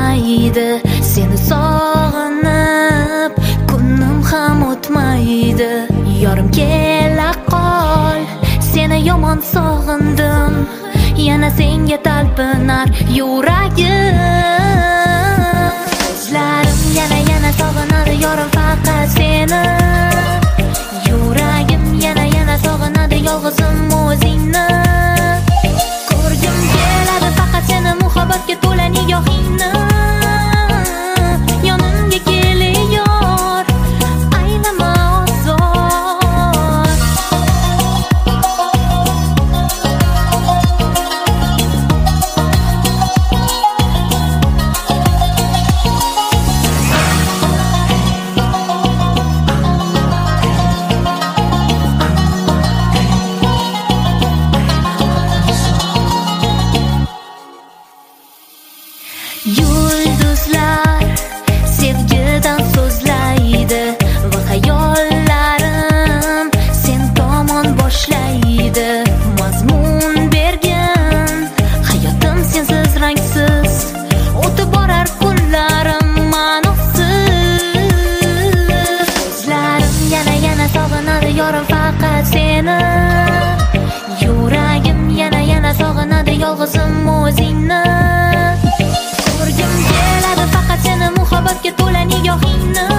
o'tmaydi, seni sog'inib kunim ham o'tmaydi. Yorim kela qol, seni yomon sog'indim, yana senga talpinar yuragim. Ko'zlarim yana sog'inadi yorim faqat seni, yuragim yana sog'inadi yolg'izim o'zingni. Ko'rgim keladi faqat seni, muhabbatga to'la nigohingni. Yonimga kel yor, aylama ozor. Yulduzlar sevgidan so'zlaydi va xayollarim sen tomon boshlaydi. Mazmun bergin hayotim sensiz rangsiz, o'tib borar kunlarim ma'nosiz. Ko'zlarim yana sog'inadi yorim faqat seni, yuragim yana sog'inadi yolg'izim o'zingni. Ko'rgim keladi faqat seni, muhabbatga to'la nigohingni.